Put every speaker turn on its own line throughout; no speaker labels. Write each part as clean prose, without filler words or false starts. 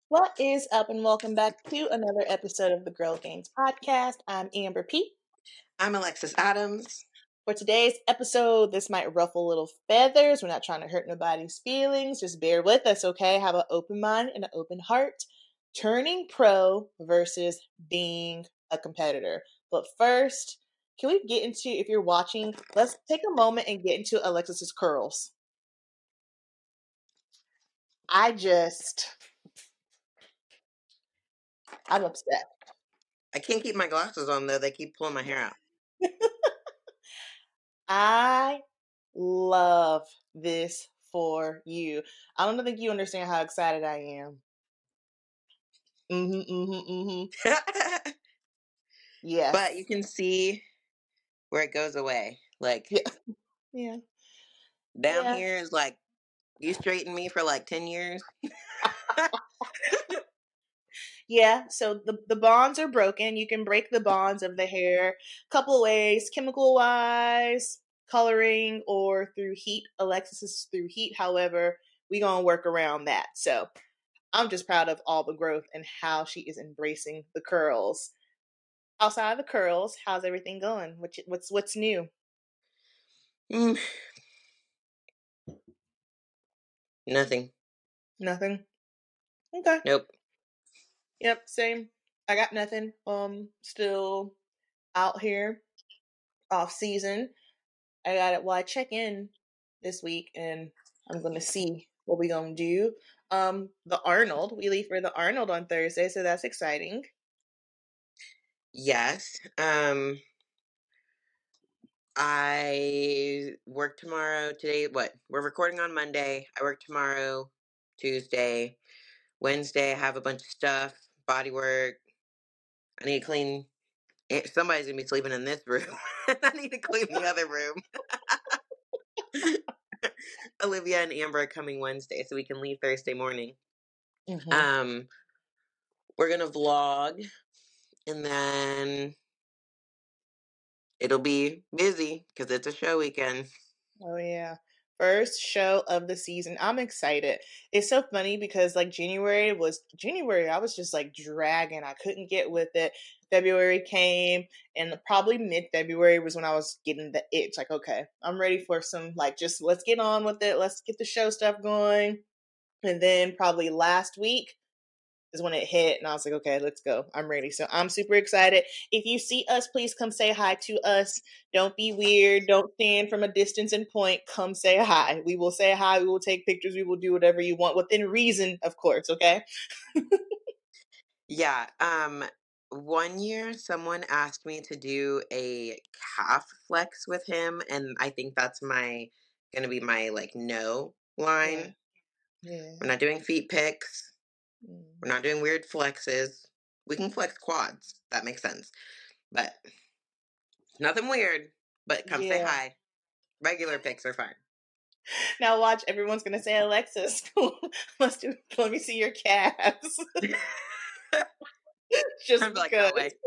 What is up, and welcome back to another episode of the Girl Games Podcast. I'm Amber P.
I'm Alexis Adams.
For today's episode, this might ruffle little feathers. We're not trying to hurt nobody's feelings. Just bear with us, okay? Have an open mind and an open heart. Turning pro versus being a competitor. But first, can we get into, if you're watching, let's take a moment and get into Alexis's curls. I'm upset.
I can't keep my glasses on, though. They keep pulling my hair out.
I love this for you. I don't think you understand how excited I am. Yes.
But you can see where it goes away. Like,
yeah.
Down here is like, you straightened me for like 10 years.
Yeah, so the bonds are broken. You can break the bonds of the hair a couple of ways, chemical wise, coloring, or through heat. Alexis is through heat. However, we're going to work around that. So I'm just proud of all the growth and how she is embracing the curls. Outside of the curls, how's everything going? What's new?
Nothing.
Nothing. Okay.
Nope.
Yep, same. I got nothing. Still out here, off season. I check in this week and I'm gonna see what we gonna do. The Arnold. We leave for the Arnold on Thursday, so that's exciting.
Yes. I work tomorrow. Today, what? We're recording on Monday. I work tomorrow, Tuesday. Wednesday, I have a bunch of stuff, body work. I need to clean. Somebody's going to be sleeping in this room. I need to clean the other room. Olivia and Amber are coming Wednesday, so we can leave Thursday morning.
Mm-hmm.
We're going to vlog, and then it'll be busy because it's a show weekend.
Oh, yeah. First show of the season. I'm excited. It's so funny because like January, I was just like dragging. I couldn't get with it. February came and probably mid-February was when I was getting the itch. Like, okay, I'm ready for some like just let's get on with it. Let's get the show stuff going. And then probably last week is when it hit and I was like, okay, let's go. I'm ready. So I'm super excited. If you see us, please come say hi to us. Don't be weird. Don't stand from a distance and point. Come say hi. We will say hi. We will take pictures. We will do whatever you want within reason, of course. Okay.
Yeah. One year someone asked me to do a calf flex with him, and I think that's gonna be my like no line.
Yeah.
We're not doing feet picks. We're not doing weird flexes. We can flex quads. That makes sense. But nothing weird. But come say hi. Regular pics are fine.
Now watch, everyone's gonna say, Alexis, let me see your calves. Just
I'm like
because.
that way.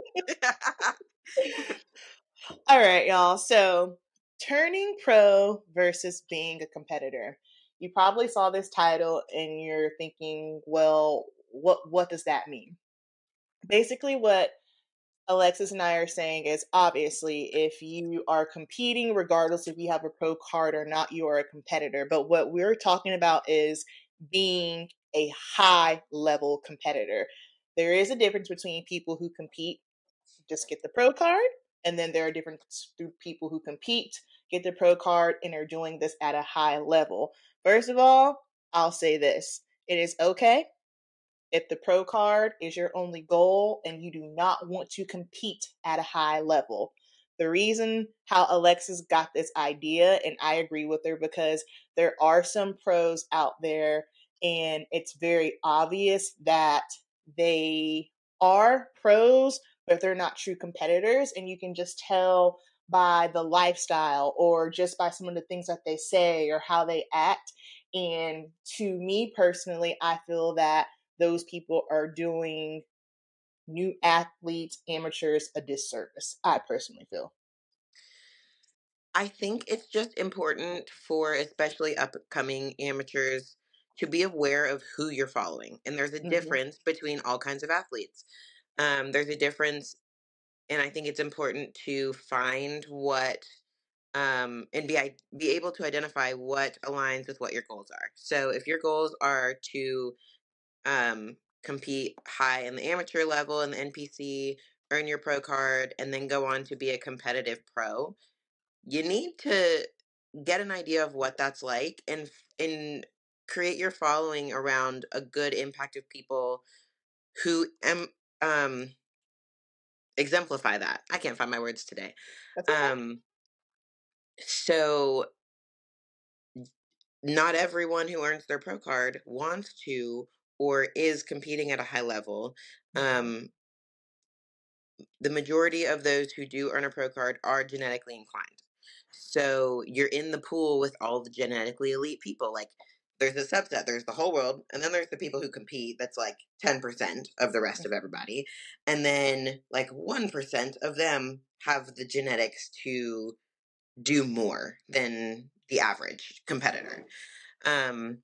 All right, y'all. So, turning pro versus being a competitor. You probably saw this title and you're thinking, well, what does that mean? Basically, what Alexis and I are saying is obviously if you are competing, regardless if you have a pro card or not, you are a competitor. But what we're talking about is being a high level competitor. There is a difference between people who compete, just get the pro card, and then there are different people who compete, get the pro card, and are doing this at a high level. First of all, I'll say this. It is okay if the pro card is your only goal and you do not want to compete at a high level. The reason how Alexis got this idea, and I agree with her, because there are some pros out there and it's very obvious that they are pros, but they're not true competitors. And you can just tell by the lifestyle or just by some of the things that they say or how they act. And to me personally, I feel that those people are doing new athletes, amateurs a disservice. I personally feel.
I think it's just important for especially upcoming amateurs to be aware of who you're following. And there's a
Hmm.
difference between all kinds of athletes. There's a difference, and I think it's important to find what and be able to identify what aligns with what your goals are. So if your goals are to compete high in the amateur level in the NPC, earn your pro card, and then go on to be a competitive pro, you need to get an idea of what that's like, and create your following around a good impact of people who um exemplify that. I can't find my words today.
That's okay.
Um so not everyone who earns their pro card wants to or is competing at a high level.
Hmm.
Um the majority of those who do earn a pro card are genetically inclined. So you're in the pool with all the genetically elite people. Like, there's a subset, there's the whole world, and then there's the people who compete, that's like 10% of the rest of everybody. And then like 1% of them have the genetics to do more than the average competitor. Um,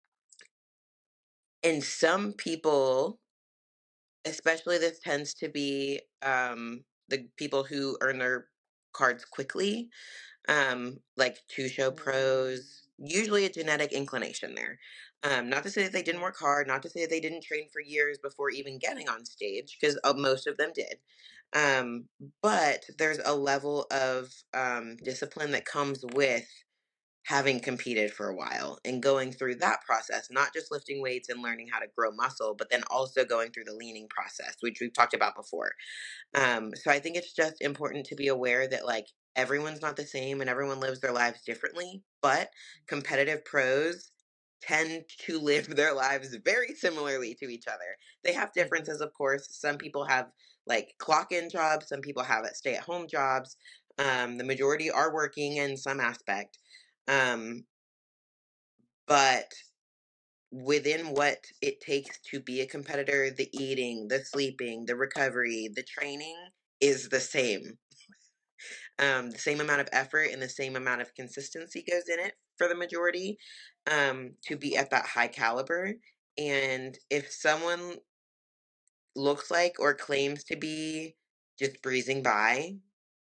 and some people, especially this tends to be the people who earn their cards quickly, like two show pros, usually a genetic inclination there. Not to say that they didn't work hard, not to say that they didn't train for years before even getting on stage, because most of them did. Um, but there's a level of discipline that comes with having competed for a while and going through that process, not just lifting weights and learning how to grow muscle, but then also going through the leaning process, which we've talked about before. So I think it's just important to be aware that like everyone's not the same and everyone lives their lives differently, but competitive pros tend to live their lives very similarly to each other. They have
Hmm.
differences, of course. Some people have like clock in jobs, some people have stay at home jobs. The majority are working in some aspect. Um, but within what it takes to be a competitor, the eating, the sleeping, the recovery, the training is the same. The same amount of effort and the same amount of consistency goes in it for the majority, to be at that high caliber. And if someone looks like or claims to be just breezing by,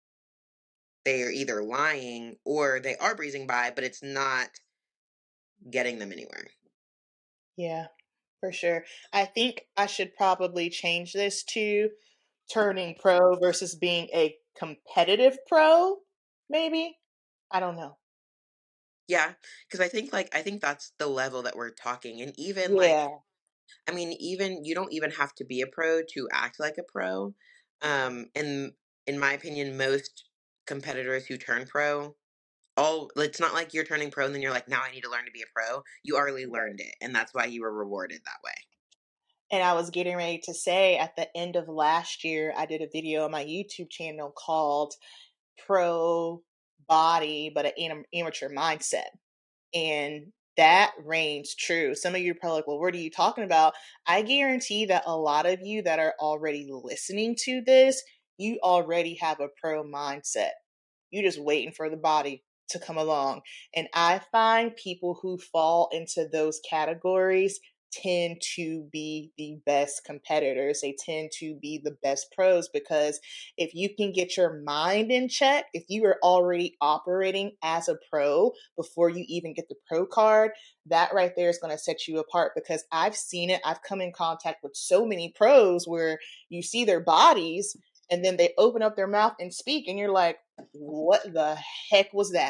they are either lying or they are breezing by, but it's not getting them anywhere.
Yeah, for sure. I think I should probably change this to turning pro versus being a competitive pro, maybe. I don't know.
Yeah, because I think that's the level that we're talking. And even like,
Yeah.
I mean, even you don't even have to be a pro to act like a pro. And in my opinion, most competitors who turn pro, all it's not like you're turning pro and then you're like, now I need to learn to be a pro. You already
Right.
learned it, and that's why you were rewarded that way.
And I was getting ready to say at the end of last year, I did a video on my YouTube channel called Pro Body, but an amateur mindset. And that reigns true. Some of you are probably like, well, what are you talking about? I guarantee that a lot of you that are already listening to this, you already have a pro mindset. You're just waiting for the body to come along. And I find people who fall into those categories tend to be the best competitors. They tend to be the best pros because if you can get your mind in check, if you are already operating as a pro before you even get the pro card, that right there is going to set you apart because I've seen it. I've come in contact with so many pros where you see their bodies and then they open up their mouth and speak and you're like, what the heck was that?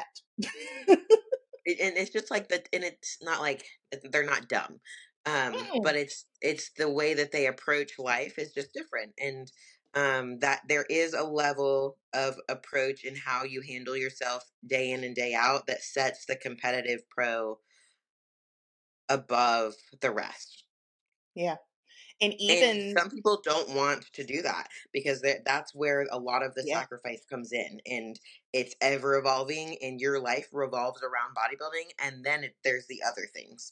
And it's just like that, and it's not like they're not dumb, but
Mm,
it's the way that they approach life is just different, and that there is a level of approach in how you handle yourself day in and day out that sets the competitive pro above the rest.
yeah. And
And
even,
some people don't want to do that because that's where a lot of the
yeah,
sacrifice comes in. And it's ever evolving, and your life revolves around bodybuilding. And then there's the other things.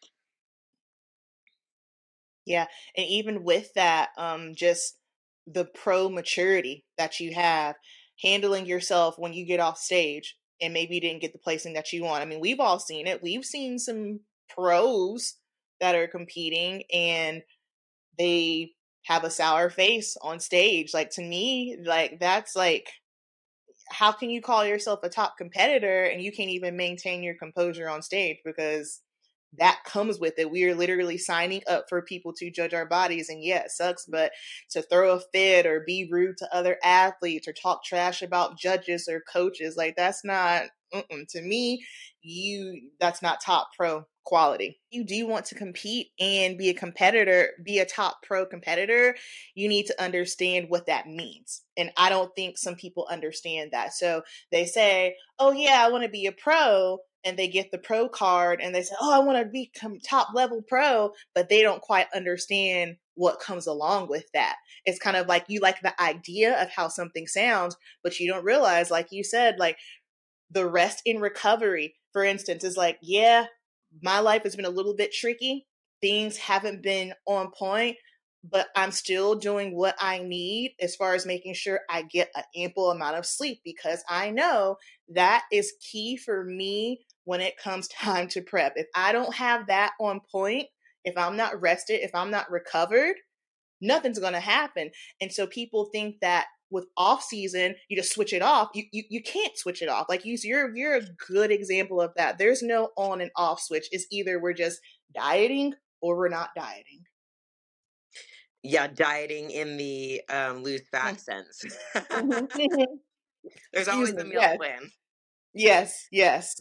yeah. And even with that, just the pro maturity that you have, handling yourself when you get off stage and maybe you didn't get the placing that you want. I mean, we've all seen it. We've seen some pros that are competing and they have a sour face on stage. Like, to me, like, that's like, how can you call yourself a top competitor and you can't even maintain your composure on stage? Because that comes with it. We are literally signing up for people to judge our bodies. And yeah, it sucks, but to throw a fit or be rude to other athletes or talk trash about judges or coaches, like, that's not, to me, that's not top pro quality. You do want to compete and be a competitor, be a top pro competitor, you need to understand what that means. And I don't think some people understand that. So they say, oh yeah, I want to be a pro, and they get the pro card and they say, oh, I want to become top level pro, but they don't quite understand what comes along with that. It's kind of like, you like the idea of how something sounds, but you don't realize, like you said, like, the rest in recovery, for instance, is like, yeah, my life has been a little bit tricky. Things haven't been on point, but I'm still doing what I need as far as making sure I get an ample amount of sleep, because I know that is key for me when it comes time to prep. If I don't have that on point, if I'm not rested, if I'm not recovered, nothing's going to happen. And so people think that with off season, you just switch it off. You can't switch it off. Like, you're a good example of that. There's no on and off switch. It's either we're just dieting or we're not dieting.
Yeah, dieting in the lose fat sense. There's
Excuse
always a
me.
meal
Yes.
plan.
Yes. Yes.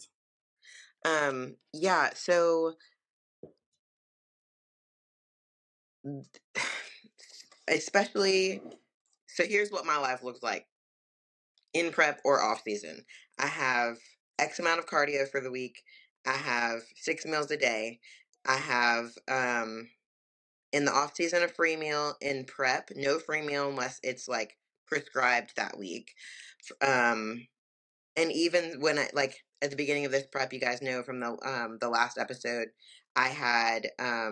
Yeah, so especially, so here's what my life looks like in prep or off season. I have X amount of cardio for the week. I have 6 meals a day. I have in the off season a free meal. In prep, no free meal unless it's like prescribed that week. Um and even when I, like, at the beginning of this prep, you guys know from the last episode, I had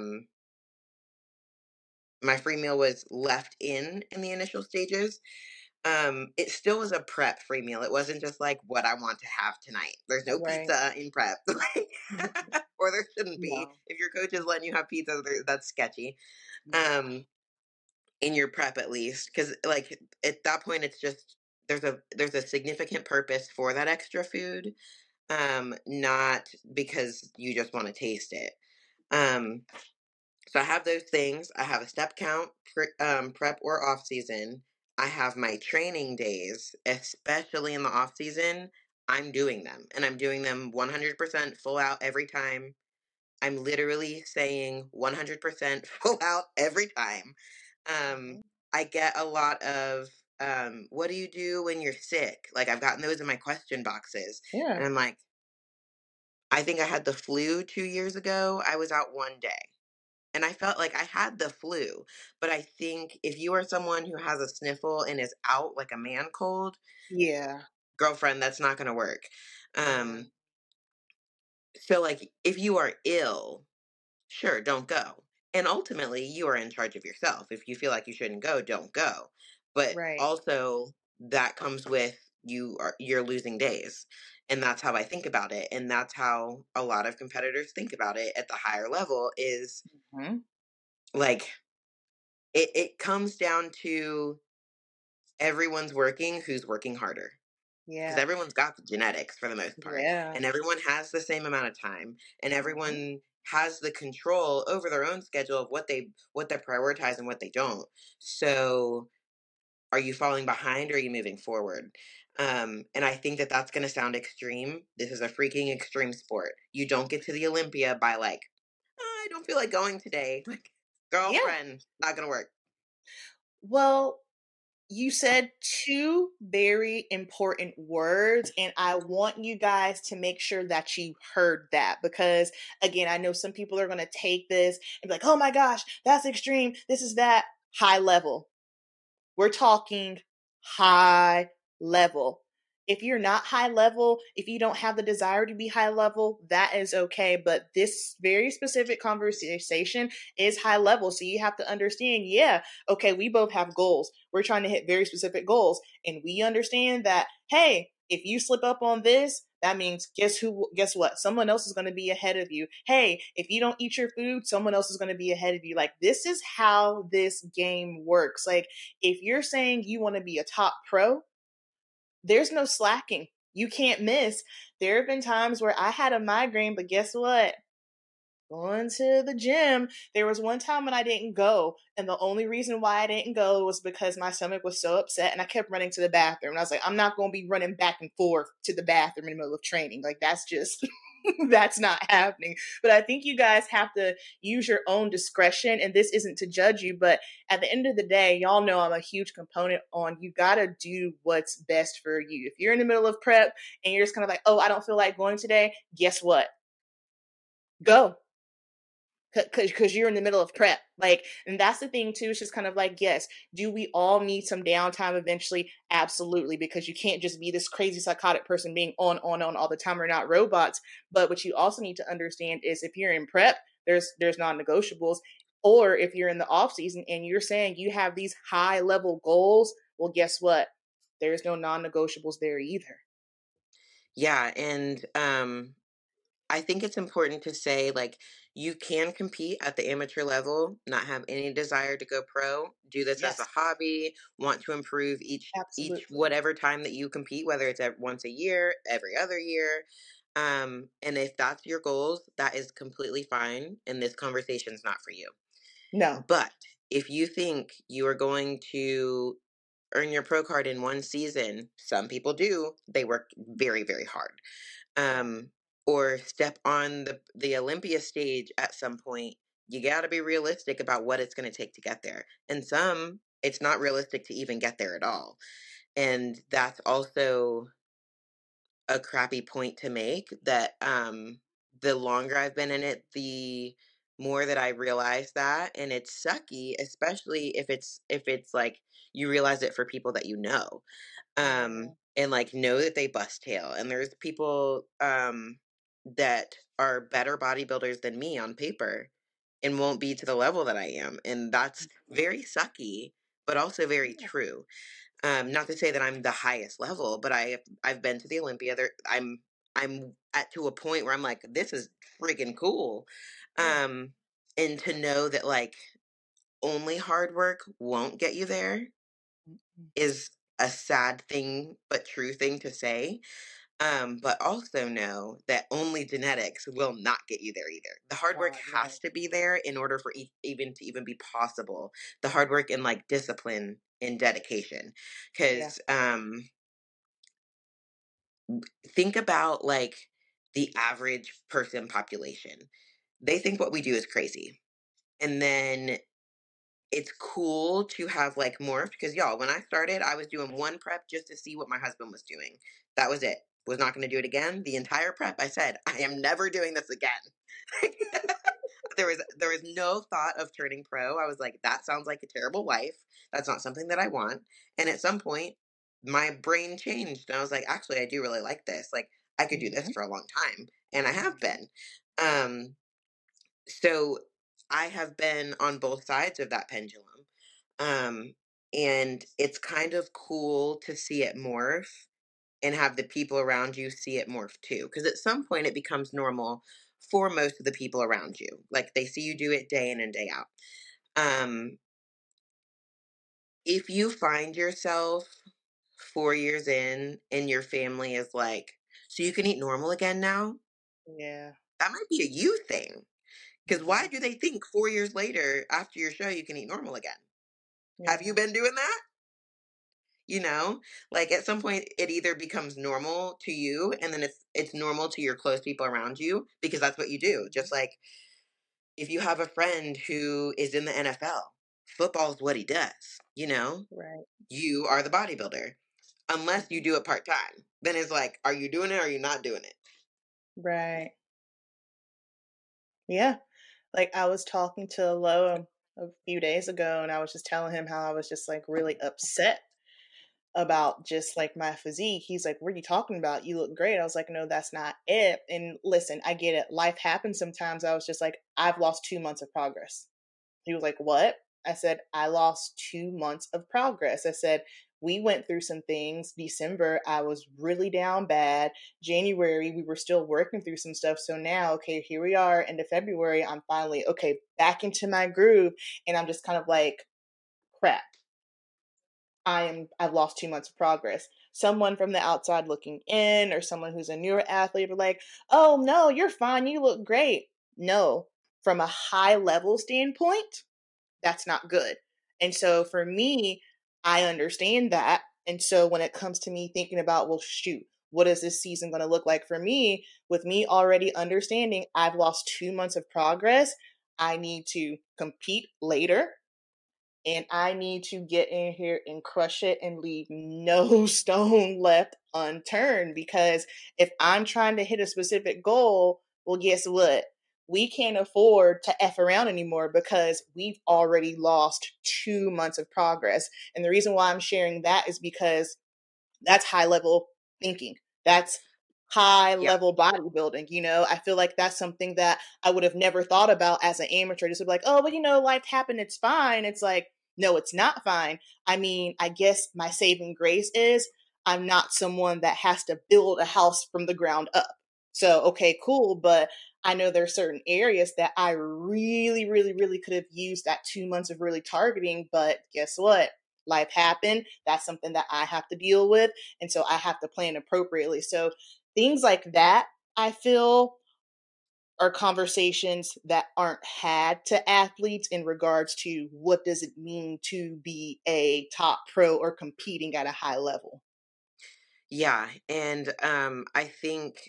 my free meal was left in the initial stages. It still was a prep free meal. It wasn't just like what I want to have tonight. There's no
Right.
pizza in prep. Or there shouldn't be.
No.
If your coach is letting you have pizza, that's sketchy. In your prep, at least, because like at that point it's just there's a significant purpose for that extra food, not because you just want to taste it. So I have those things. I have a step count, prep or off season. I have my training days, especially in the off season. I'm doing them, and I'm doing them 100% full out every time. I'm literally saying 100% full out every time. I get a lot of, what do you do when you're sick? Like, I've gotten those in my question boxes.
Yeah.
And I'm like, I think I had the flu 2 years ago. I was out one day. And I felt like I had the flu. But I think if you are someone who has a sniffle and is out like a man cold,
Yeah.
girlfriend, that's not going to work.
Yeah.
So, like, if you are ill, sure, don't go. And ultimately, you are in charge of yourself. If you feel like you shouldn't go, don't go. But
Right.
also, that comes with you're losing days. And that's how I think about it. And that's how a lot of competitors think about it at the higher level is
Mm-hmm.
like it comes down to everyone's working who's working harder. Because
Yeah.
everyone's got the genetics for the most part,
Yeah.
and everyone has the same amount of time, and
Mm-hmm.
everyone has the control over their own schedule of what they prioritize and what they don't. So, are you falling behind or are you moving forward? And I think that that's going to sound extreme. This is a freaking extreme sport. You don't get to the Olympia by like, "Oh, I don't feel like going today." Like,
Yeah.
girlfriend, not going to work.
Well, you said two very important words, and I want you guys to make sure that you heard that, because, again, I know some people are going to take this and be like, oh my gosh, that's extreme. This is that. High level. We're talking high level. If you're not high level, if you don't have the desire to be high level, that is okay. But this very specific conversation is high level. So you have to understand, yeah, okay, we both have goals. We're trying to hit very specific goals. And we understand that, hey, if you slip up on this, that means guess what? Someone else is going to be ahead of you. Hey, if you don't eat your food, someone else is going to be ahead of you. Like, this is how this game works. Like, if you're saying you want to be a top pro, there's no slacking. You can't miss. There have been times where I had a migraine, but guess what? Going to the gym. There was one time when I didn't go, and the only reason why I didn't go was because my stomach was so upset, and I kept running to the bathroom. And I was like, I'm not going to be running back and forth to the bathroom in the middle of training. Like, that's just that's not happening. But I think you guys have to use your own discretion, and this isn't to judge you, but at the end of the day, y'all know I'm a huge component on you got to do what's best for you. If you're in the middle of prep and you're just kind of like, oh, I don't feel like going today, guess what? Go, because you're in the middle of prep. Like, and that's the thing too. It's just kind of like, yes, do we all need some downtime eventually? Absolutely, because you can't just be this crazy psychotic person being on all the time. We're not robots. But what you also need to understand is if you're in prep, there's non-negotiables. Or if you're in the off season and you're saying you have these high level goals, well, guess what? There's no non-negotiables there either.
Yeah, and I think it's important to say, like, you can compete at the amateur level, not have any desire to go pro, do this as a
Yes,
hobby, want to improve each
absolutely.
whatever time that you compete, whether it's once a year, every other year. And if that's your goals, that is completely fine, and this conversation's not for you.
No.
But if you think you are going to earn your pro card in one season, some people do. They work very, very hard. Um, or step on the Olympia stage at some point. You got to be realistic about what it's going to take to get there. And some, it's not realistic to even get there at all. And that's also a crappy point to make, that the longer I've been in it, the more that I realize that. And it's sucky, especially if it's like you realize it for people that you know.
Yeah.
And like know that they bust tail. And there's people that are better bodybuilders than me on paper and won't be to the level that I am. And that's very sucky, but also very true. Not to say that I'm the highest level, but I've been to the Olympia. I'm at to a point where I'm like, this is freaking cool.
Yeah.
Um, and to know that like only hard work won't get you there
Mhm.
is a sad thing, but true thing to say. But also know that only genetics will not get you there either. The hard work
God, no.
has to be there in order for even to even be possible. The hard work and like discipline and dedication.
Yeah.
Because think about like the average person population. They think what we do is crazy. And then it's cool to have like morphed because y'all, when I started, I was doing one prep just to see what my husband was doing. That was it. Was not going to do it again. The entire prep, I said, I am never doing this again. there was no thought of turning pro. I was like, that sounds like a terrible life. That's not something that I want. And at some point, my brain changed, and I was like, actually, I do really like this. Like, I could do this
Mhm.
for a long time, and I have
Mhm.
been. Um, so I have been on both sides of that pendulum. Um, and it's kind of cool to see it morph and have the people around you see it morph too. Because at some point it becomes normal for most of the people around you. Like they see you do it day in and day out. Um, if you find yourself 4 years in and your family is like, so you can eat normal again now,
Yeah.
that might be a you thing. Because why
Mhm.
do they think 4 years later after your show you can eat normal again? Have you
Yeah.
been doing that? You know, like at some point it either becomes normal to you and then it's normal to your close people around you because that's what you do.
Mhm.
Just like if you have a friend who is in the NFL, football is what he does, you know?
Right.
You are the bodybuilder. Unless you
Mhm.
do it part-time. Then it's like, are you doing it or are you not doing it?
Right. Yeah. Like, I was talking to Lo a few days ago, and I was just telling him how I was just like really upset about just like my physique. He's like, "What are you talking about? You look great." I was like, "No, that's not it." And listen, I get it. Life happens sometimes. I was just like, "I've lost 2 months of progress." He was like, "What?" I said, "I lost 2 months of progress." I said, we went through some things. December, I was really down bad. January, we were still working through some stuff. So now, okay, here we are, into February, I'm finally, okay, back into my groove. And I'm just kind of like, crap, I've lost 2 months of progress. Someone from the outside looking in, or someone who's a newer athlete, are like, oh no, you're fine, you look great. No, from a high level standpoint, that's not good. And so for me, I understand that. And so when it comes to me thinking about, well, shoot, what is this season going to look like for me? With me already understanding I've lost 2 months of progress, I need to compete later, and I need to get in here and crush it and leave no stone left unturned. Because if I'm trying to hit a specific goal, well, guess what? We can't afford to F around anymore because we've already lost 2 months of progress. And the reason why I'm sharing that is because that's high level thinking. That's high
Yeah.
level bodybuilding. I feel like that's something that I would have never thought about as an amateur. Just to be like, oh, but life happened. It's fine. It's like, no, it's not fine. I mean, I guess my saving grace is I'm not someone that has to build a house from the ground up. So, okay, cool. But I know there are certain areas that I really, really, really could have used that 2 months of really targeting. But guess what? Life happened. That's something that I have to deal with. And so I have to plan appropriately. So things like that, I feel, are conversations that aren't had to athletes in regards to what does it mean to be a top pro or competing at a high level.
Yeah, and I think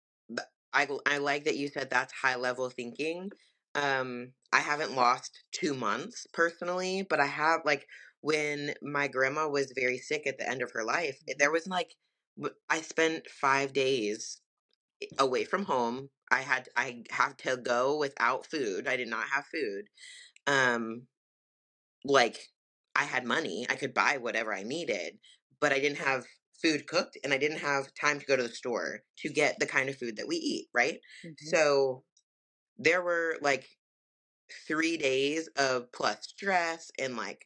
I like that you said that's high level thinking. I haven't lost 2 months personally, but I have, like, when my grandma was very sick at the end of her life, there
Mhm.
was like I spent 5 days away from home. I have to go without food. I did not have food. Um, like, I had money, I could buy whatever I needed, but I didn't
Right.
have food cooked and I didn't have time to go to the store to get the kind of food that we eat, right?
Hmm.
So there were like 3 days of plus stress and like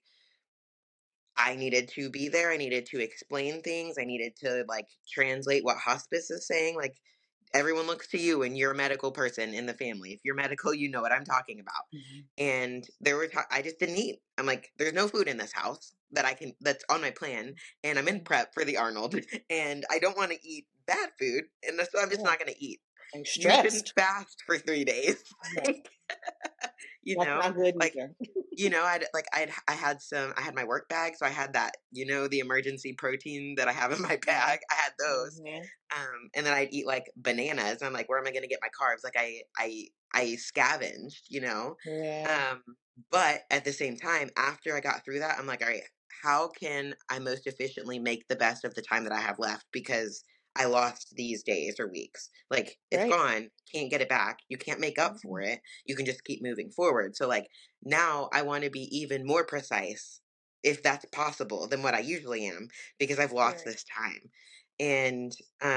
I needed to be there. I needed to explain things. I needed to like translate what hospice is saying. Like everyone looks to you and you're a medical person in the family. If you're medical, you know what I'm talking about.
Hmm.
And there were I just didn't eat. I'm like, there's no food in this house that's on my plan, and I'm in prep for the Arnold, and I don't want to eat bad food, and so I'm just
Yeah.
not going to eat.
And
You shouldn't
stressed.
fast for 3 days.
Yeah.
Like,
That's not good
like
either.
I had my work bag, so I had that, the emergency protein that I have in my
Hmm.
bag. I had those.
Hmm.
And then I'd eat like bananas. And I'm like, where am I gonna get my carbs? Like I scavenged,
Yeah.
Um, but at the same time, after I got through that, I'm like, all right, how can I most efficiently make the best of the time that I have left? Because I lost these days or weeks. Like it's
Right.
gone, can't get it back. You can't make up for
Mhm.
it. You can just keep moving forward. So like now I want to be even more precise if that's possible than what I usually am because I've lost
Right.
this time. And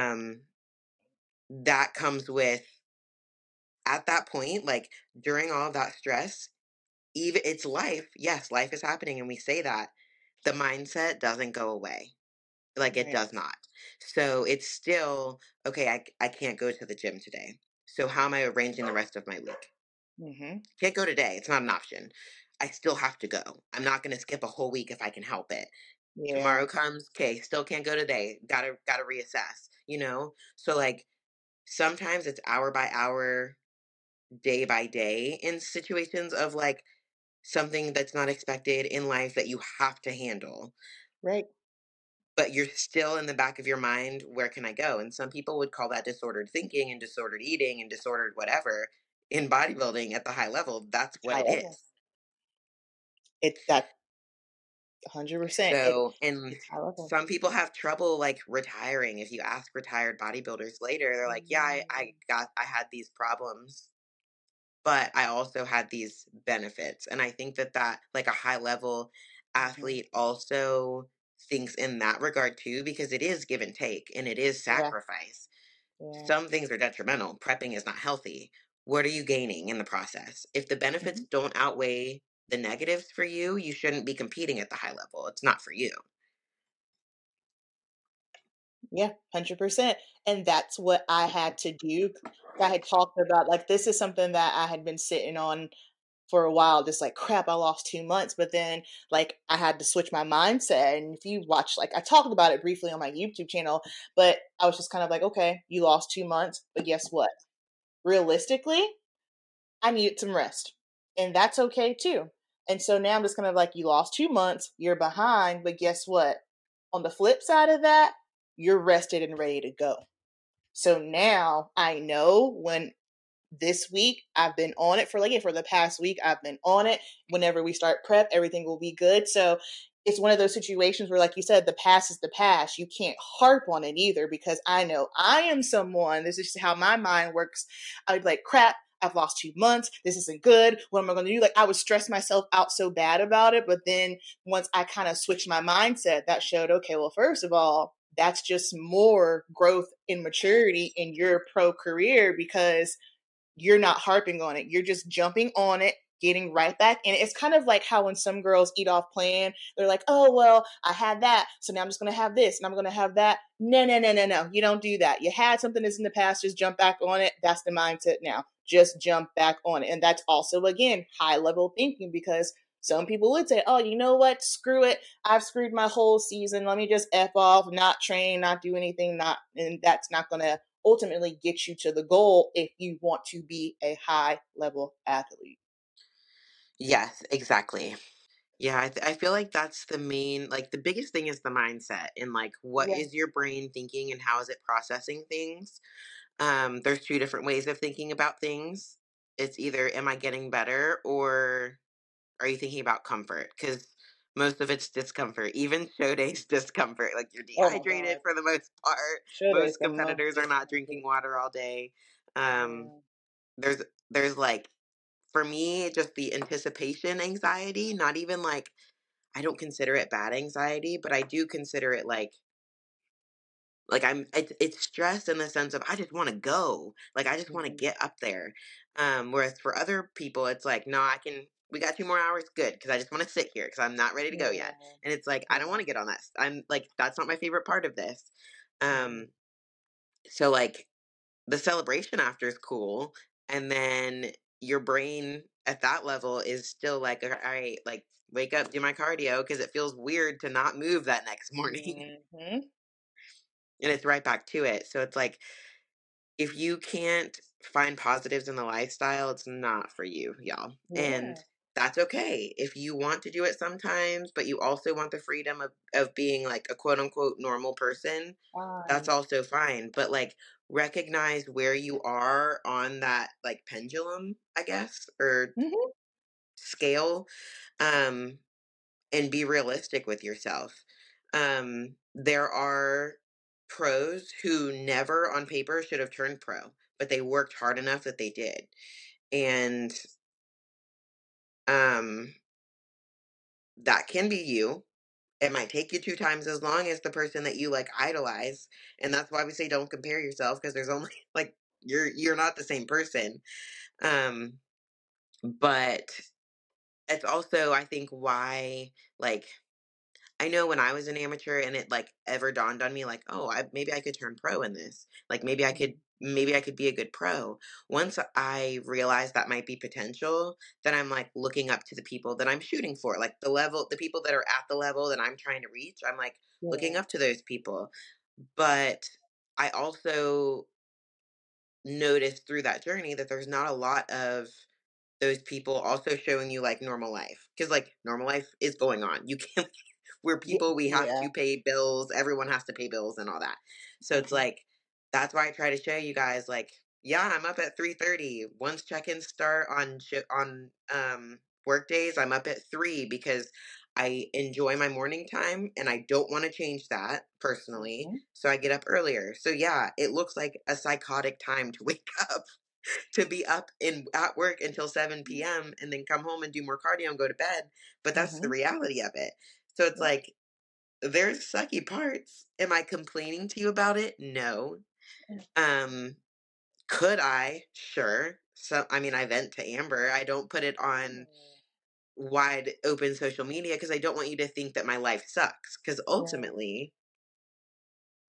that comes with at that point, like during all of that stress, even it's life. Yes, life is happening, and we say that. The mindset doesn't go away. Like it
Right.
does not. So it's still okay. I can't go to the gym today. So how am I arranging the rest of my week?
Hmm.
Can't go today. It's not an option. I still have to go. I'm not going to skip a whole week if I can help it.
Yeah.
Tomorrow comes, okay, still can't go today. Gotta reassess, So like sometimes it's hour by hour, day by day in situations of like something that's not expected in life that you have to handle.
Right.
But you're still in the back of your mind, where can I go? And some people would call that disordered thinking and disordered eating and disordered whatever. In bodybuilding at the high level, that's what
High
it
level.
is.
It that 100%.
So, and
It's high level.
some people have trouble like retiring. If you ask retired bodybuilders later, they're like, yeah, I had these problems, but I also had these benefits. And I think that like a high level
Mm-hmm.
athlete also thinks in that regard too, because it is give and take and it is
Yeah.
sacrifice.
Yeah.
Some things are detrimental. Prepping is not healthy. What are you gaining in the process? If the benefits
Hmm.
don't outweigh the negatives for you, you shouldn't be competing at the high level. It's not for you.
Yeah, 100%. And that's what I had to do. I had talked about, like, this is something that I had been sitting on for a while, just like, crap, I lost 2 months. But then, like, I had to switch my mindset. And if you watch, like, I talked about it briefly on my YouTube channel, but I was just kind of like, okay, you lost 2 months, but guess what? Realistically, I needed some rest. And that's okay too. And so now I'm just kind of like, you lost 2 months, you're behind, but guess what? On the flip side of that, you're rested and ready to go. So now I know when this week I've been on it for the past week I've been on it. Whenever we start prep, everything will be good. So it's one of those situations where, like you said, the past is the past. You can't harp on it either, because I know I am someone, this is how my mind works. I'd be like, crap, I've lost 2 months. This isn't good. What am I going to do? Like, I would stress myself out so bad about it. But then once I kind of switched my mindset, that showed, okay, well, first of all, that's just more growth and maturity in your pro career, because you're not harping on it. You're just jumping on it, getting right back in it. It's kind of like how when some girls eat off plan, they're like, oh, well, I had that, so now I'm just going to have this and I'm going to have that. No, no, no, no, no. You don't do that. You had something that's in the past, just jump back on it. That's the mindset now. Just jump back on it. And that's also, again, high level thinking, because some people would say, oh, you know what? Screw it. I've screwed my whole season. Let me just F off, not train, not do anything, and that's not going to ultimately get you to the goal if you want to be a high level athlete.
Yes, exactly. Yeah, I feel like that's the main, like the biggest thing is the mindset and like what
Yeah.
is your brain thinking and how is it processing things. There's two different ways of thinking about things. It's either am I getting better or are you thinking about comfort? Because most of it's discomfort, even show days discomfort. Like you're
Oh my
dehydrated
God.
for the most part.
Show days
Most
the most
competitors are not drinking
discomfort.
water all day. Um,
Yeah.
there's there's like for me just the anticipation anxiety, not even like I don't consider it bad anxiety, but I do consider it like it's stress in the sense of I just want to go. Like I just want to
Mhm.
get up there. Whereas for other people it's like, no, I can we got 2 more hours, good, because I just want to sit here because I'm not ready to go
Yeah.
yet. And it's like I don't
Yeah.
want to get on that. I'm like that's not my favorite part of this.
Mhm.
Um so like the celebration after is cool, and then your brain at that level is still like, all right, like wake up, do my cardio because it feels weird to not move that next morning.
Mhm.
And it's right back to it. So it's like if you can't find positives in the lifestyle, it's not for you, y'all. And
Yeah.
that's okay. If you want to do it sometimes, but you also want the freedom of being like a quote unquote normal person, that's
Fine.
also fine. But like recognize where you are on that like pendulum, I guess, or
Mhm.
scale. Um, and be realistic with yourself. There are pros who never on paper should have turned pro, but they worked hard enough that they did. And um, that can be you. It might take you 2 times as long as the person that you like idolize. And that's why we say don't compare yourself because there's only like you're not the same person. Um, but it's also I think why like I know when I was an amateur and it like ever dawned on me like, oh, maybe I could turn pro in this. Like
Mhm.
maybe I could be a good pro. Once I realized that might be potential, then I'm like looking up to the people that I'm shooting for, like the people that are at the level that I'm trying to reach. I'm like looking
Yeah.
up to those people. But I also noticed through that journey that there's not a lot of those people also showing you like normal life because like normal life is going on. You can't we're
Yeah.
people, we have
Yeah.
to pay bills, everyone has to pay bills and all that. So it's
Mhm.
like that's why I try to show you guys like yeah, I'm up at 3:30. Once check-ins start on work days, I'm up at 3 because I enjoy my morning time and I don't want to change that personally.
Mhm.
So I get up earlier. So yeah, it looks like a psychotic time to wake up to be up in at work until 7 p.m. and then come home and do more cardio and go to bed. But that's the
Mhm.
reality of it. So it's
Yeah.
like there's sucky parts. Am I complaining to you about it? No. Um, could I? Sure. So I mean I vent to Amber. I don't put it on wide open social media because I don't want you to think that my life sucks. Because
Yeah.
ultimately,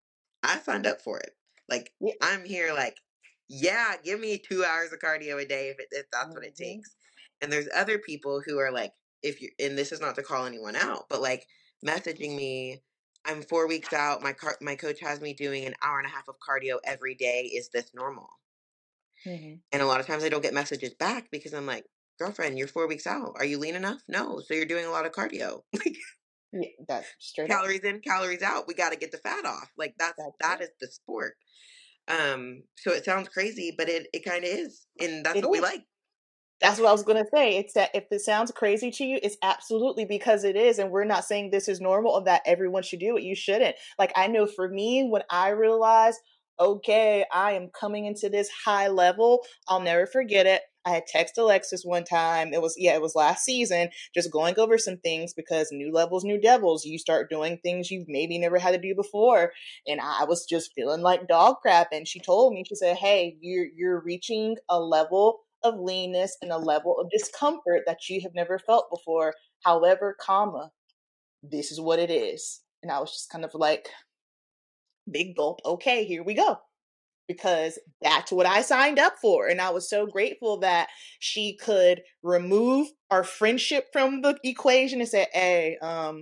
I signed up for it. Like,
Yeah.
I'm here like, yeah, give me 2 hours of cardio a day if that's what it
Mm-hmm.
takes. And there's other people who are like, if you, and this is not to call anyone out, but like messaging me, I'm 4 weeks out. My coach has me doing an hour and a half of cardio every day. Is this normal?
Mm-hmm.
And a lot of times I don't get messages back because I'm like, girlfriend, you're 4 weeks out. Are you lean enough? No. So you're doing a lot of cardio.
Yeah, that straight up.
Calories in, calories out. We got to get the fat off. Like
That's
that
it.
is the sport. So it sounds crazy, but it kind of is, and that's
It
what we
is.
like.
That's what I was going to say. It's that if it sounds crazy to you, it's absolutely because it is. And we're not saying this is normal or that everyone should do it. You shouldn't. Like, I know for me, when I realized, okay, I am coming into this high level, I'll never forget it. I had texted Alexis one time. It was last season, just going over some things because new levels, new devils. You start doing things you've maybe never had to do before. And I was just feeling like dog crap. And she told me, she said, hey, you're reaching a level of leanness and a level of discomfort that you have never felt before. However, comma, this is what it is. And I was just kind of like, big gulp, okay, here we go. Because that's what I signed up for. And I was so grateful that she could remove our friendship from the equation and say, hey,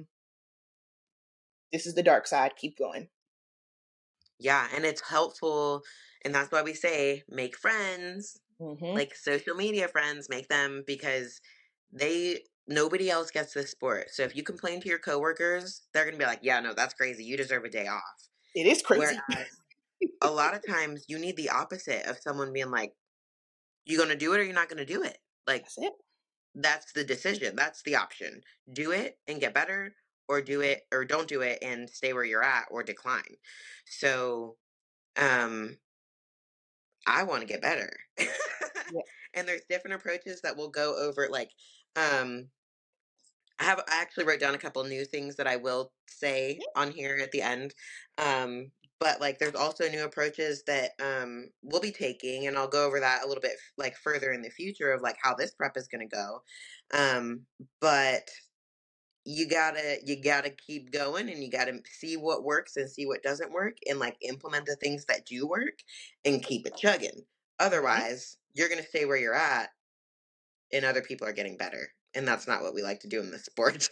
this is the dark side. Keep going.
Yeah, and it's helpful, and that's why we say make friends,
Mm-hmm.
like social media friends, make them because nobody else gets this sport. So if you complain to your coworkers, they're gonna be like, "Yeah, no, that's crazy. You deserve a day off."
It is crazy.
Whereas a lot of times you need the opposite of someone being like, "You gonna do it or you're not gonna do it?" Like
That's it.
that's the decision. That's the option. Do it and get better, or do it or don't do it and stay where you're at or decline. So, um, I want to get better.
Yeah.
And there's different approaches that we'll go over. Like, um, I actually wrote down a couple new things that I will say on here at the end. Um, but like, there's also new approaches that we'll be taking, and I'll go over that a little bit like further in the future of like how this prep is going to go. Um, but you gotta keep going, and you gotta see what works and see what doesn't work, and like implement the things that do work and keep it chugging.
Mm-hmm.
Otherwise you're gonna stay where you're at and other people are getting better, and that's not what we like to do in this sport.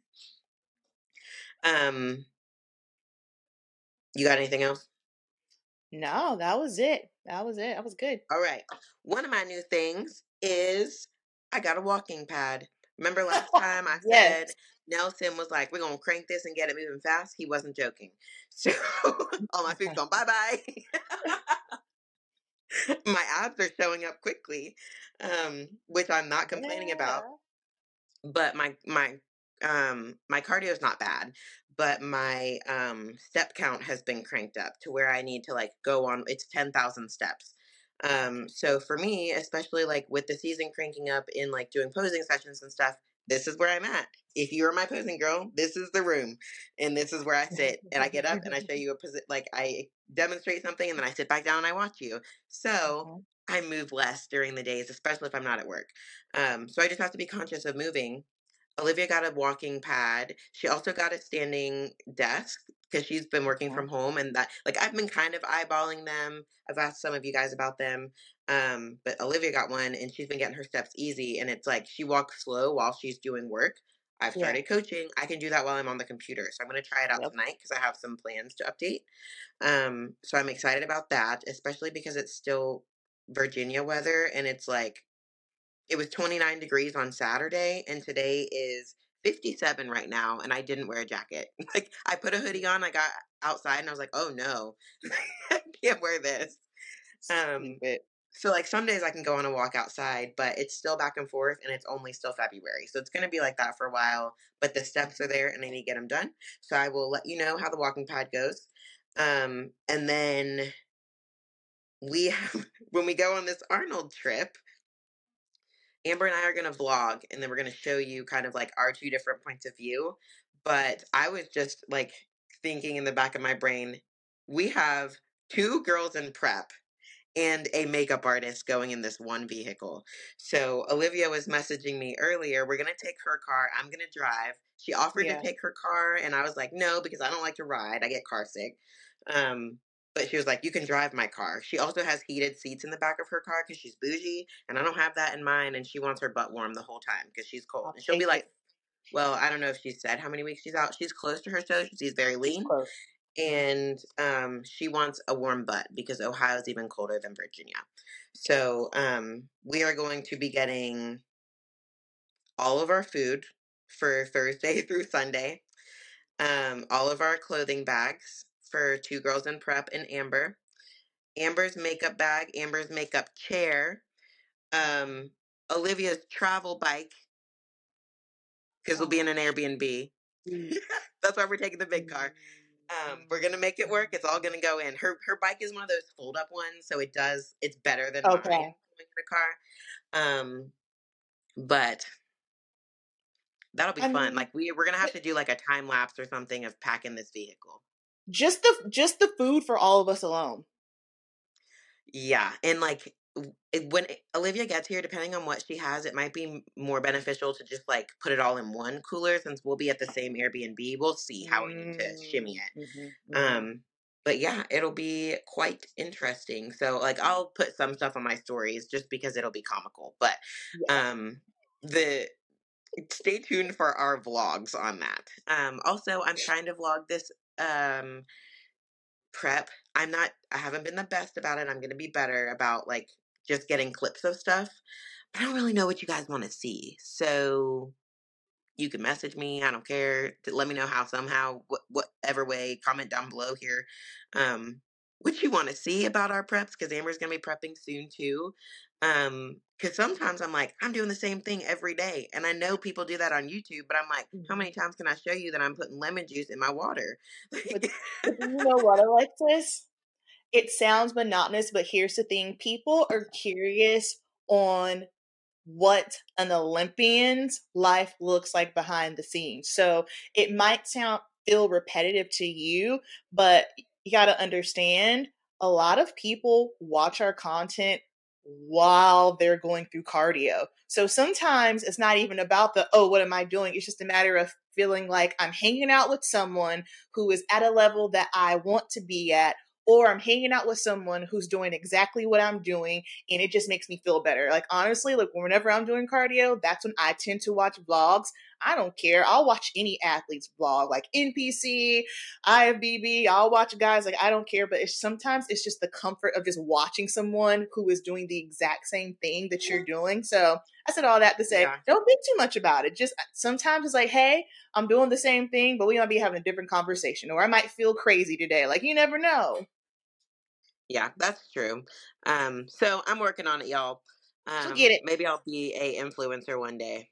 um you got anything else?
No, that was it. That was it. That was good.
All right, one of my new things is I got a walking pad. Remember last time I
Yes.
said Nelson was like, we're gonna crank this and get it moving fast? He wasn't joking. So all my food's going bye bye. My abs are showing up quickly, which I'm not complaining about.
Yeah.
But my cardio is not bad, but my step count has been cranked up to where I need to like go on. It's 10,000 steps.
Okay.
So for me, especially like with the season cranking up in like doing posing sessions and stuff, this is where I'm at. If you're my posing girl, this is the room, and this is where I sit, and I get up and I show you a position. Like I demonstrate something, and then I sit back down and I watch you. So
Uh-huh.
I move less during the days, especially if I'm not at work. So I just have to be conscious of moving. Olivia got a walking pad. She also got a standing desk because she's been working
Uh-huh.
from home, and that like I've been kind of eyeballing them. I've asked some of you guys about them. But Olivia got one and she's been getting her steps easy, and it's like she walks slow while she's doing work. I've
Yeah.
started coaching. I can do that while I'm on the computer. So I'm going to try it out
Yep.
tonight because I have some plans to update. So I'm excited about that, especially because it's still Virginia weather, and it's like it was 29 degrees on Saturday, and today is 57 right now, and I didn't wear a jacket. Like I put a hoodie on, I got outside and I was like, "Oh no. I can't wear this." Um
Stupid.
so like some days I can go on a walk outside, but it's still back and forth and it's only still February. So it's going to be like that for a while, but the steps are there and I need to get them done. So I will let you know how the walking pad goes. And then we have when we go on this Arnold trip, Amber and I are going to vlog, and then we're going to show you kind of like our two different points of view. But I was just like thinking in the back of my brain, we have two girls in prep, and a makeup artist going in this one vehicle. So Olivia was messaging me earlier. We're going to take her car. I'm going to drive. She offered to
Yeah.
take her car, and I was like, no, because I don't like to ride. I get car sick. But she was like, you can drive my car. She also has heated seats in the back of her car because she's bougie, and I don't have that in mine. And she wants her butt warm the whole time because she's cold.
I'll
And she'll be
take
like,
it.
well, I don't know if she said how many weeks she's out. She's close to her show. She's very
She's
lean.
close.
And she wants a warm butt because Ohio's even colder than Virginia. So we are going to be getting all of our food for Thursday through Sunday, all of our clothing bags for Two Girls in Prep and Amber, Amber's makeup bag, Amber's makeup chair, Olivia's travel bike because we'll be in an Airbnb. That's why we're taking the big car. We're gonna make it work. It's all gonna go in. Her bike is one of those fold up ones, so it's better than mine
Okay.
going in the car. But that'll be
I
fun.
mean,
Like we're gonna have to do like a time lapse or something of packing this vehicle.
just the food for all of us alone.
Yeah, and like when Olivia gets here, depending on what she has, it might be more beneficial to just like put it all in one cooler since we'll be at the same Airbnb. We'll see how we need to shimmy it. But yeah, it'll be quite interesting. So like I'll put some stuff on my stories just because it'll be comical. But
Yeah.
the stay tuned for our vlogs on that. Also I'm trying to vlog this prep. I haven't been the best about it. I'm gonna be better about like just getting clips of stuff. But I don't really know what you guys want to see. So you can message me. I don't care. To let me know how somehow, whatever way, comment down below here. What you want to see about our preps, because Amber's going to be prepping soon too. Because sometimes I'm like, I'm doing the same thing every day. And I know people do that on YouTube, but I'm like, how many times can I show you that I'm putting lemon juice in my water?
But you know what, Alexis? It sounds monotonous, but here's the thing. People are curious on what an Olympian's life looks like behind the scenes. So it might feel repetitive to you, but you got to understand a lot of people watch our content while they're going through cardio. So sometimes it's not even about oh, what am I doing? It's just a matter of feeling like I'm hanging out with someone who is at a level that I want to be at, or I'm hanging out with someone who's doing exactly what I'm doing, and it just makes me feel better. Like, honestly, like whenever I'm doing cardio, that's when I tend to watch vlogs. I don't care. I'll watch any athlete's vlog, like NPC, IFBB. I'll watch guys, like, I don't care. But sometimes it's just the comfort of just watching someone who is doing the exact same thing that you're doing. So I said all that to say, don't think too much about it. Just sometimes it's like, hey, I'm doing the same thing, but we might be having a different conversation, or I might feel crazy today. Like, you never know.
Yeah, that's true. So I'm working on it, y'all.
She'll get it.
Maybe I'll be a influencer one day.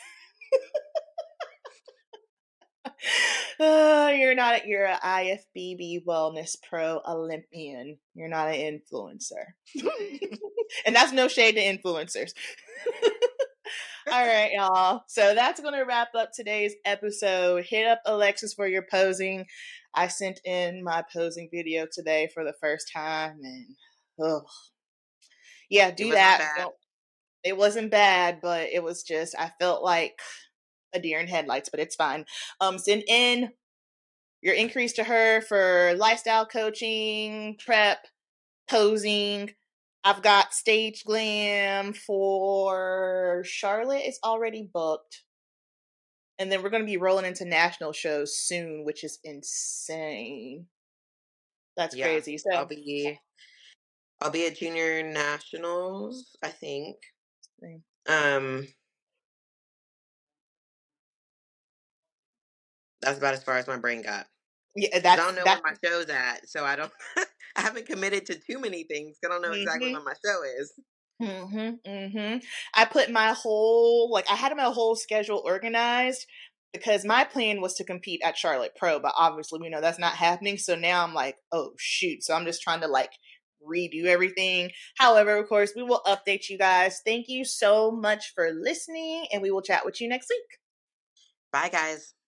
You're an IFBB Wellness Pro Olympian. You're not an influencer. And that's no shade to influencers. All right, y'all. So that's going to wrap up today's episode. Hit up Alexis for your posing. I sent in my posing video today for the first time, and yeah, do that. It wasn't bad, but it was just, I felt like a deer in headlights, but it's fine. Send in your increase to her for lifestyle coaching, prep, posing. I've got stage glam for Charlotte. It's already booked. And then we're going to be rolling into national shows soon, which is insane. That's crazy. So
I'll be at junior nationals, I think. That's about as far as my brain got.
Yeah,
I don't know where my show's at, so I don't. I haven't committed to too many things. I don't know exactly when my show is.
I put my whole, I had my whole schedule organized because my plan was to compete at Charlotte Pro, but obviously we know that's not happening. So now I'm like, oh shoot. So I'm just trying to redo everything. However, of course, we will update you guys. Thank you so much for listening, and we will chat with you next week.
Bye, guys.